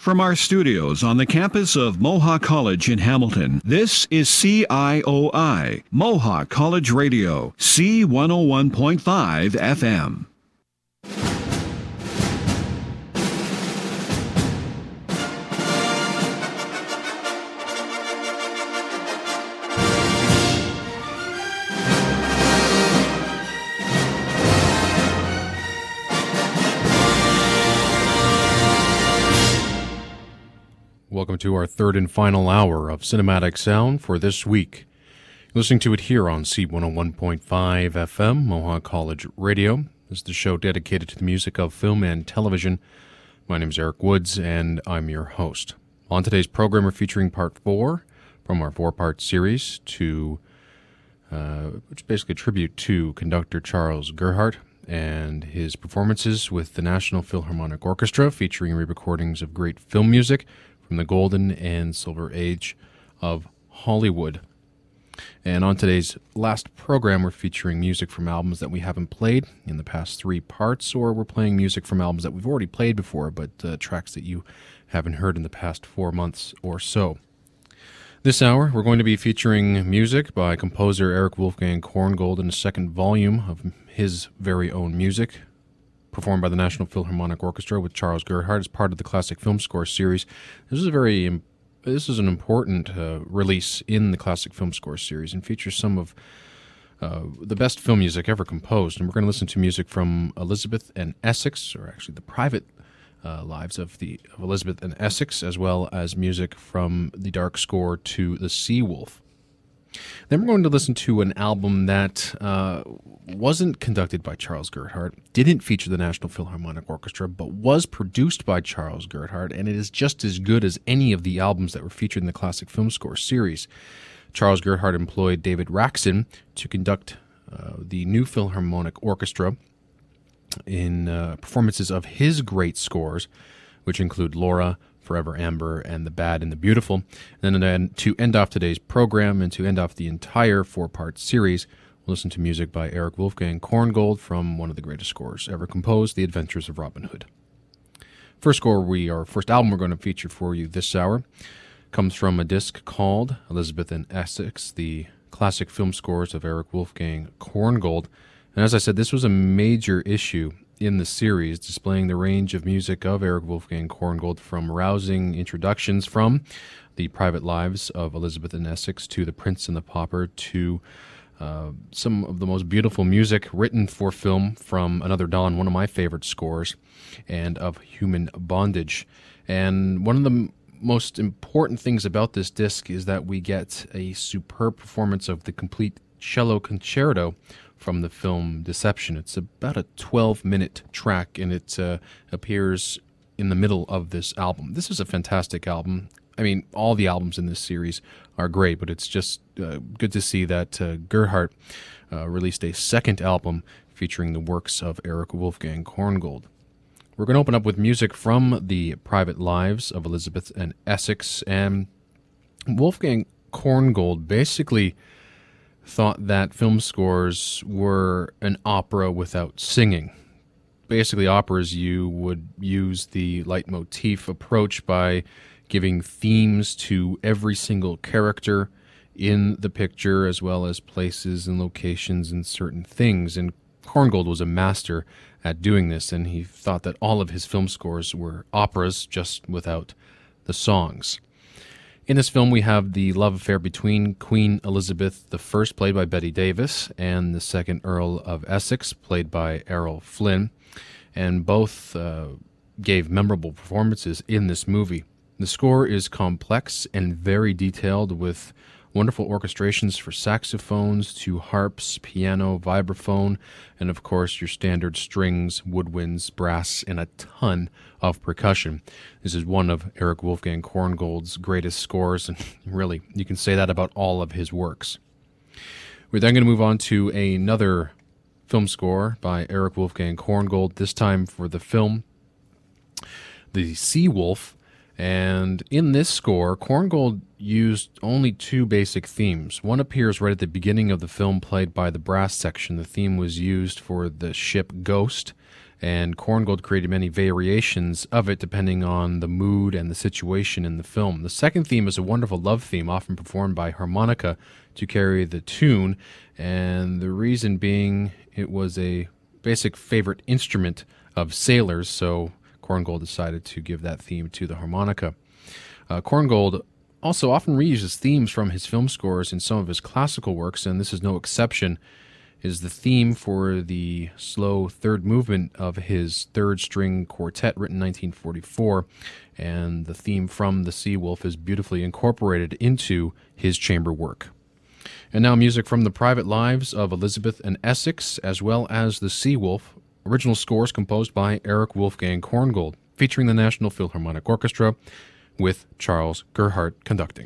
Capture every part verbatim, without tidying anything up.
From our studios on the campus of Mohawk College in Hamilton, this is C I O I, Mohawk College Radio, C one oh one point five F M. Welcome to our third and final hour of cinematic sound for this week. You're listening to it here on C one oh one point five F M, Mohawk College Radio. This is the show dedicated to the music of film and television. My name is Eric Woods, and I'm your host. On today's program, we're featuring part four from our four-part series, to uh, which is basically a tribute to conductor Charles Gerhardt and his performances with the National Philharmonic Orchestra, featuring re-recordings of great film music from the golden and silver age of Hollywood. And on today's last program, we're featuring music from albums that we haven't played in the past three parts, or we're playing music from albums that we've already played before, but uh, tracks that you haven't heard in the past four months or so. This hour, we're going to be featuring music by composer Erich Wolfgang Korngold in a second volume of his very own music, performed by the National Philharmonic Orchestra with Charles Gerhardt as part of the Classic Film Score series. This is a very, this is an important uh, release in the Classic Film Score series and features some of uh, the best film music ever composed. And we're going to listen to music from Elizabeth and Essex, or actually the private uh, lives of the of Elizabeth and Essex, as well as music from the dark score to The Sea Wolf. Then we're going to listen to an album that uh, wasn't conducted by Charles Gerhardt, didn't feature the National Philharmonic Orchestra, but was produced by Charles Gerhardt, and it is just as good as any of the albums that were featured in the Classic Film Score series. Charles Gerhardt employed David Raksin to conduct uh, the New Philharmonic Orchestra in uh, performances of his great scores, which include Laura, Forever Amber, and The Bad and the Beautiful. And then to end off today's program and to end off the entire four-part series, we'll listen to music by Erich Wolfgang Korngold from one of the greatest scores ever composed, The Adventures of Robin Hood. First score we, our first album we're going to feature for you this hour comes from a disc called Elizabeth and Essex, the classic film scores of Erich Wolfgang Korngold. And as I said, this was a major issue in the series, displaying the range of music of Erich Wolfgang Korngold, from rousing introductions from the private lives of Elizabeth and Essex to The Prince and the Pauper, to uh, some of the most beautiful music written for film from Another Dawn, one of my favorite scores, and of Human Bondage. And one of the m- most important things about this disc is that we get a superb performance of the complete cello concerto from the film Deception. It's about a twelve-minute track, and it uh, appears in the middle of this album. This is a fantastic album. I mean, all the albums in this series are great, but it's just uh, good to see that uh, Gerhardt uh, released a second album featuring the works of Erich Wolfgang Korngold. We're going to open up with music from the private lives of Elizabeth and Essex, and Wolfgang Korngold basically thought that film scores were an opera without singing. Basically, operas, you would use the leitmotif approach by giving themes to every single character in the picture, as well as places and locations and certain things. And Korngold was a master at doing this, and he thought that all of his film scores were operas, just without the songs. In this film, we have the love affair between Queen Elizabeth the First, played by Bette Davis, and the second Earl of Essex, played by Errol Flynn, and both uh, gave memorable performances in this movie. The score is complex and very detailed, with wonderful orchestrations for saxophones to harps, piano, vibraphone, and of course your standard strings, woodwinds, brass, and a ton of percussion. This is one of Erich Wolfgang Korngold's greatest scores, and really, you can say that about all of his works. We're then going to move on to another film score by Erich Wolfgang Korngold, this time for the film The Sea Wolf. And in this score, Korngold used only two basic themes. One appears right at the beginning of the film, played by the brass section. The theme was used for the ship Ghost, and Korngold created many variations of it depending on the mood and the situation in the film. The second theme is a wonderful love theme, often performed by harmonica to carry the tune, and the reason being it was a basic favorite instrument of sailors, so Korngold decided to give that theme to the harmonica. Uh, Korngold also often reuses themes from his film scores in some of his classical works, and this is no exception. Is the theme for the slow third movement of his third string quartet written in nineteen forty-four, and the theme from The Sea Wolf is beautifully incorporated into his chamber work. And now music from the private lives of Elizabeth and Essex, as well as The Sea Wolf, original scores composed by Erich Wolfgang Korngold, featuring the National Philharmonic Orchestra, with Charles Gerhardt conducting.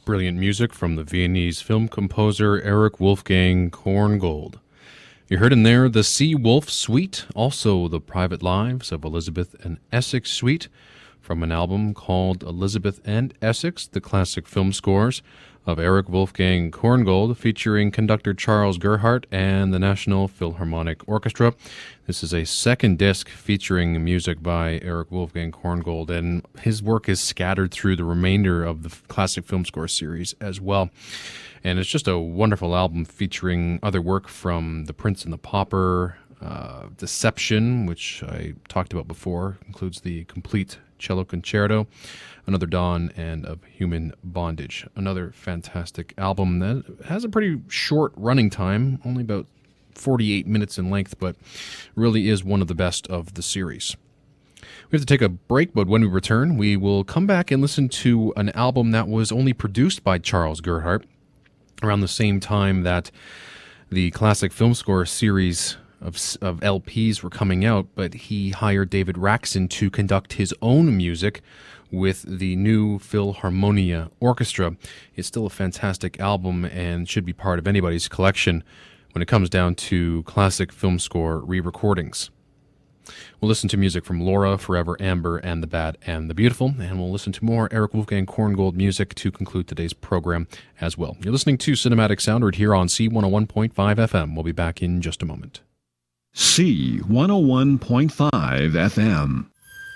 Brilliant music from the Viennese film composer Erich Wolfgang Korngold. You heard in there the Sea Wolf Suite, also the Private Lives of Elizabeth and Essex Suite, from an album called Elizabeth and Essex, the classic film scores of Erich Wolfgang Korngold, featuring conductor Charles Gerhardt and the National Philharmonic Orchestra. This is a second disc featuring music by Erich Wolfgang Korngold, and his work is scattered through the remainder of the classic film score series as well. And it's just a wonderful album featuring other work from The Prince and the Pauper, uh, Deception, which I talked about before, includes the complete cello concerto, Another Dawn, and Of Human Bondage. Another fantastic album that has a pretty short running time, only about forty-eight minutes in length, but really is one of the best of the series. We have to take a break, but when we return, we will come back and listen to an album that was only produced by Charles Gerhardt around the same time that the classic film score series of, of L Ps were coming out, but he hired David Raksin to conduct his own music with the new Philharmonia Orchestra. It's still a fantastic album and should be part of anybody's collection when it comes down to classic film score re-recordings. We'll listen to music from Laura, Forever Amber, and The Bad and the Beautiful, and we'll listen to more Erich Wolfgang Korngold music to conclude today's program as well. You're listening to Cinematic Sound right here on C one oh one point five F M. We'll be back in just a moment. C one oh one point five F M.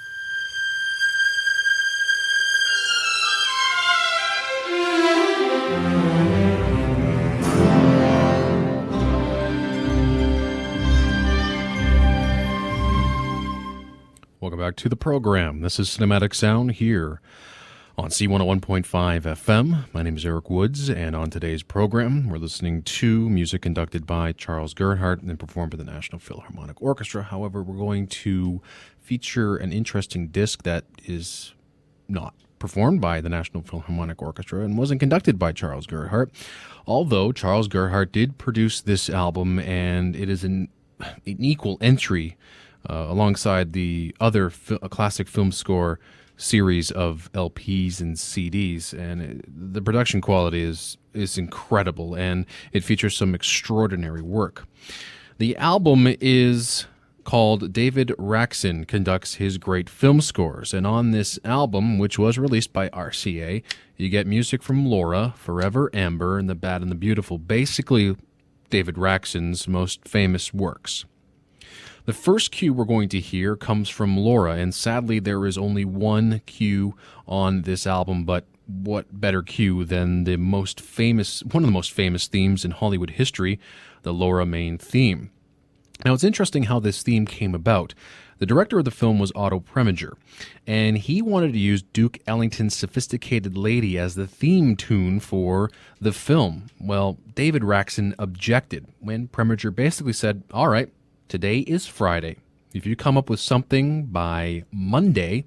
Welcome back to the program. This is Cinematic Sound here on C one oh one point five F M. My name is Eric Woods, and on today's program, we're listening to music conducted by Charles Gerhardt and performed by the National Philharmonic Orchestra. However, we're going to feature an interesting disc that is not performed by the National Philharmonic Orchestra and wasn't conducted by Charles Gerhardt, although Charles Gerhardt did produce this album, and it is an, an equal entry Uh, alongside the other fi- classic film score series of L Ps and C Ds, and it, the production quality is is incredible, and it features some extraordinary work. The album is called David Raksin Conducts His Great Film Scores, and on this album, which was released by R C A, you get music from Laura, Forever Amber, and The Bad and the Beautiful, basically David Raksin's most famous works. The first cue we're going to hear comes from Laura, and sadly there is only one cue on this album, but what better cue than the most famous, one of the most famous themes in Hollywood history, the Laura main theme. Now, it's interesting how this theme came about. The director of the film was Otto Preminger, and he wanted to use Duke Ellington's Sophisticated Lady as the theme tune for the film. Well, David Raksin objected when Preminger basically said, all right, today is Friday. If you come up with something by Monday,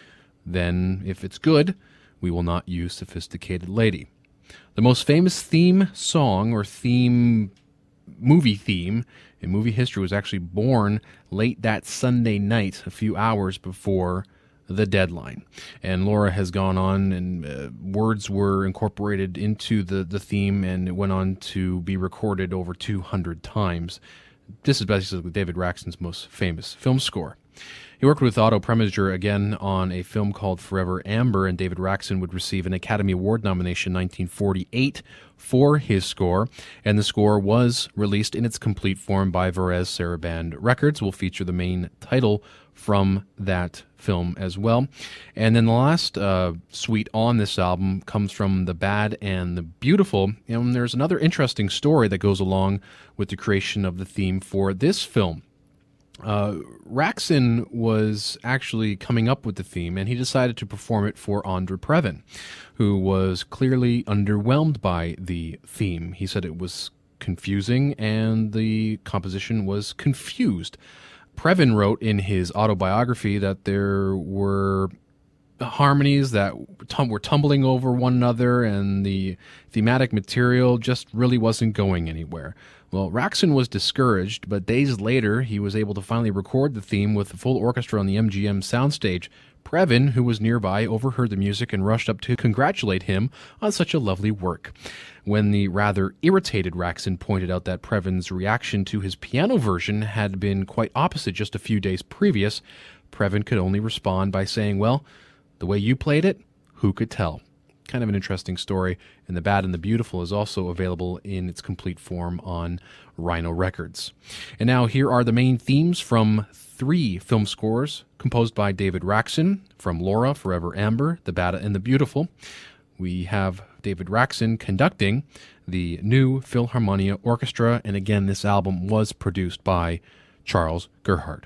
then if it's good, we will not use Sophisticated Lady. The most famous theme song or theme movie theme in movie history was actually born late that Sunday night, a few hours before the deadline. And Laura has gone on, and uh, words were incorporated into the, the theme, and it went on to be recorded over two hundred times. This is basically David Raksin's most famous film score. He worked with Otto Preminger again on a film called Forever Amber, and David Raksin would receive an Academy Award nomination in nineteen forty-eight for his score, and the score was released in its complete form by Varese Sarabande Records. We'll feature the main title from that film as well. And then the last uh, suite on this album comes from The Bad and the Beautiful, and there's another interesting story that goes along with the creation of the theme for this film. Uh, Raksin was actually coming up with the theme, and he decided to perform it for Andre Previn, who was clearly underwhelmed by the theme. He said it was confusing, and the composition was confused. Previn wrote in his autobiography that there were harmonies that tum- were tumbling over one another, and the thematic material just really wasn't going anywhere. Well, Raxon was discouraged, but days later he was able to finally record the theme with the full orchestra on the M G M soundstage. Previn, who was nearby, overheard the music and rushed up to congratulate him on such a lovely work. When the rather irritated Raxon pointed out that Previn's reaction to his piano version had been quite opposite just a few days previous, Previn could only respond by saying, well, the way you played it, who could tell? Kind of an interesting story, and The Bad and the Beautiful is also available in its complete form on Rhino Records. And now here are the main themes from three film scores composed by David Raxon, from Laura, Forever Amber, The Bad and the Beautiful. We have David Raxon conducting the new Philharmonia Orchestra, and again, this album was produced by Charles Gerhardt.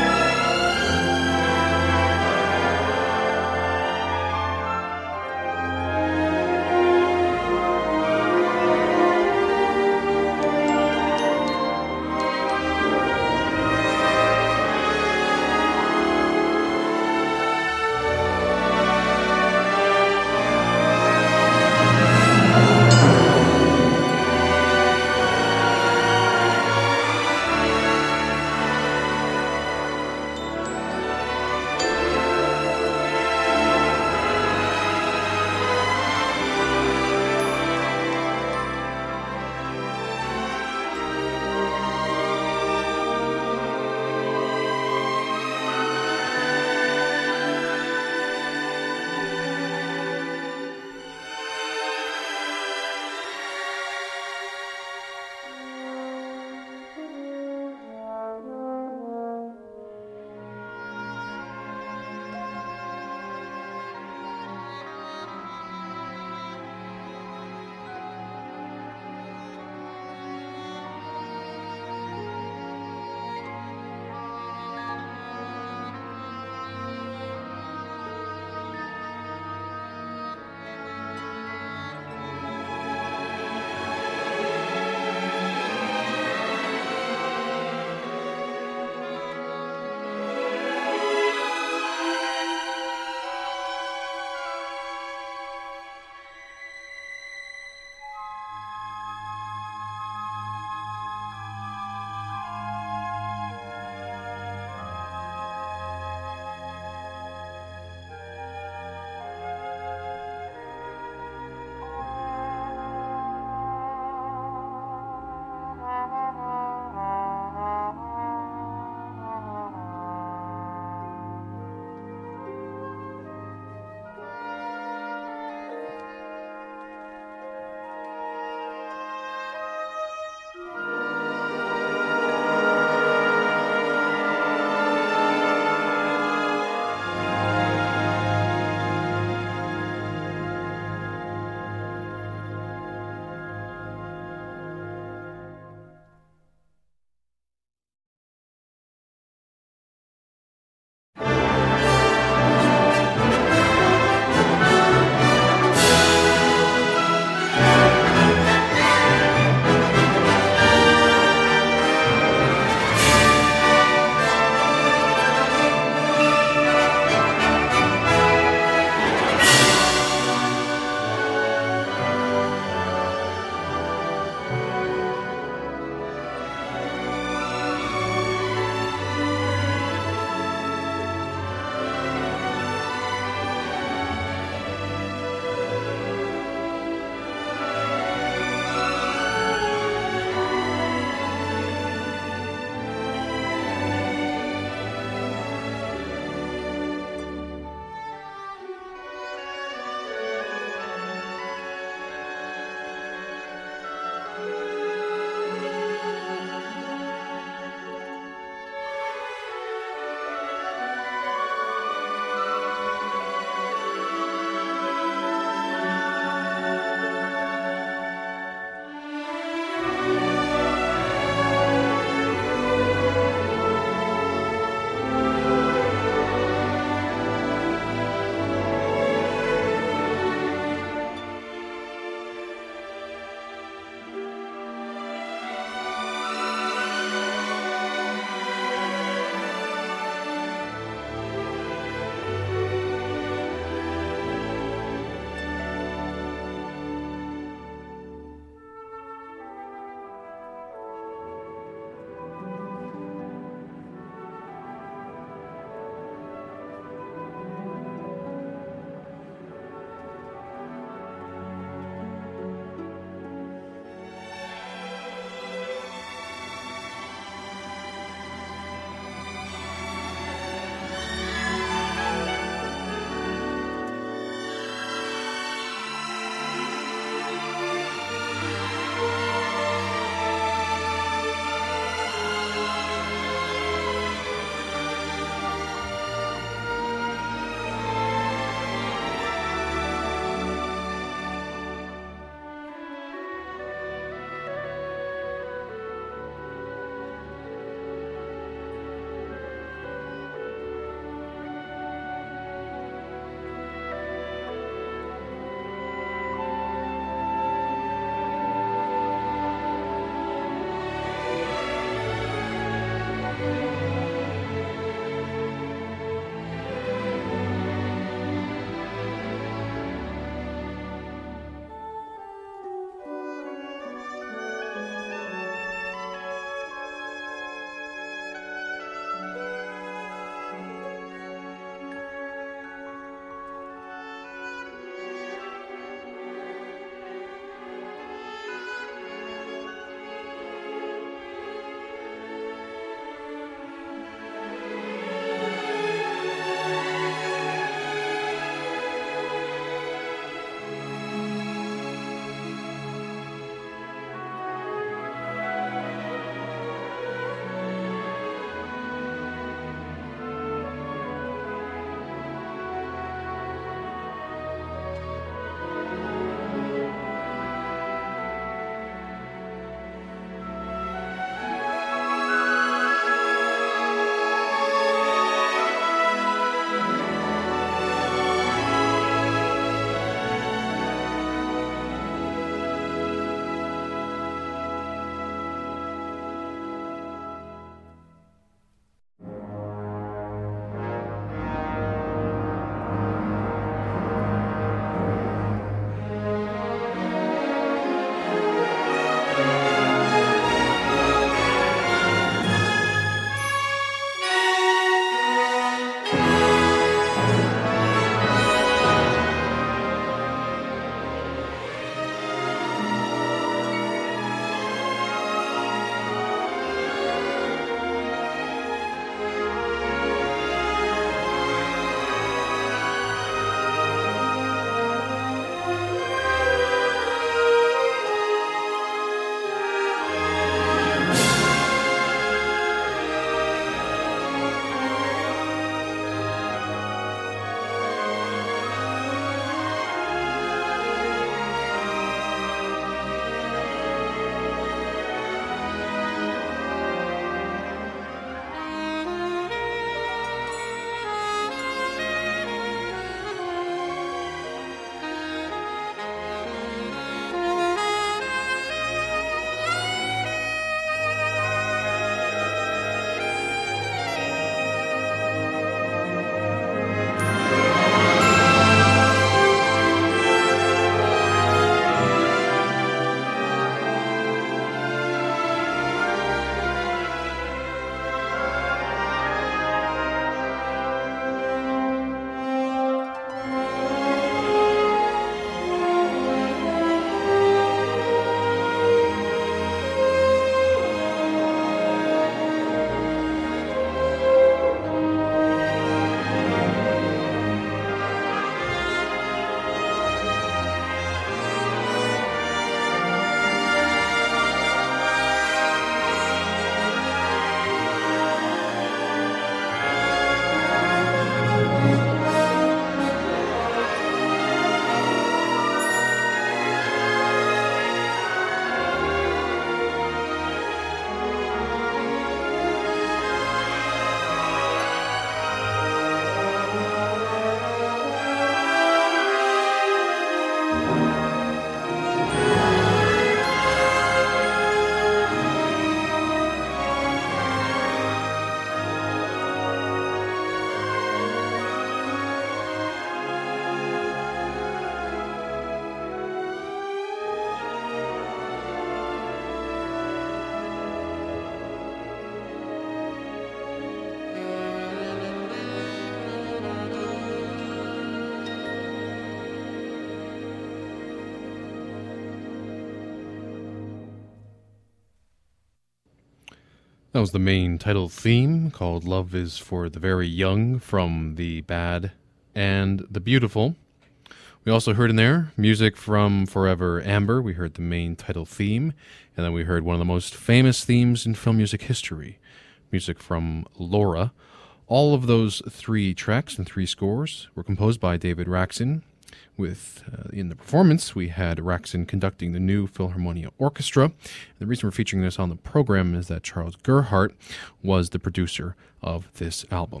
That was the main title theme called Love is for the Very Young from The Bad and the Beautiful. We also heard in there music from Forever Amber. We heard the main title theme, and then we heard one of the most famous themes in film music history, music from Laura. All of those three tracks and three scores were composed by David Raksin. With uh, in the performance, we had Raksin conducting the new Philharmonia Orchestra. The reason we're featuring this on the program is that Charles Gerhardt was the producer of this album.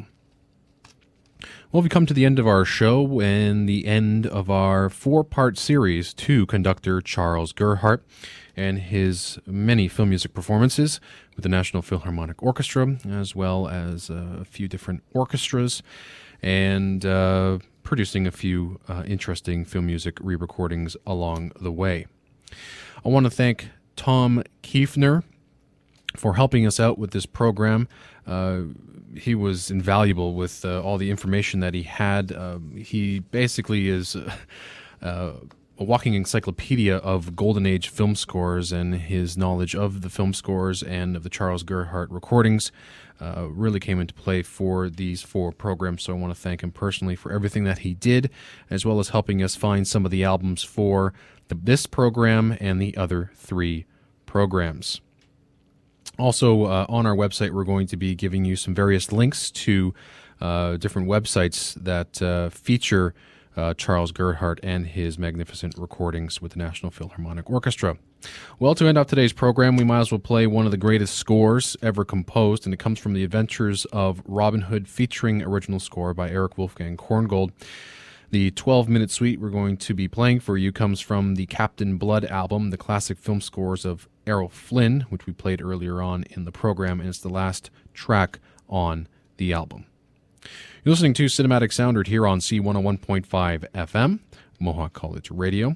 Well, we come to the end of our show and the end of our four-part series to conductor Charles Gerhardt and his many film music performances with the National Philharmonic Orchestra, as well as uh, a few different orchestras, and uh, producing a few uh, interesting film music re-recordings along the way. I want to thank Tom Kiefner for helping us out with this program. Uh, he was invaluable with uh, all the information that he had. Uh, he basically is uh, uh, a walking encyclopedia of Golden Age film scores, and his knowledge of the film scores and of the Charles Gerhardt recordings uh, really came into play for these four programs. So I want to thank him personally for everything that he did, as well as helping us find some of the albums for the, this program and the other three programs. Also, uh, on our website, we're going to be giving you some various links to uh, different websites that uh, feature uh, Charles Gerhardt and his magnificent recordings with the National Philharmonic Orchestra. Well, to end off today's program, we might as well play one of the greatest scores ever composed, and it comes from The Adventures of Robin Hood, featuring original score by Eric Wolfgang Korngold. The twelve-minute suite we're going to be playing for you comes from the Captain Blood album, the classic film scores of Errol Flynn, which we played earlier on in the program, and it's the last track on the album. You're listening to Cinematic Sound here on C one oh one point five F M, Mohawk College Radio.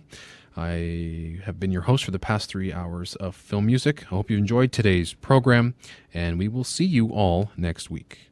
I have been your host for the past three hours of film music. I hope you enjoyed today's program, and we will see you all next week.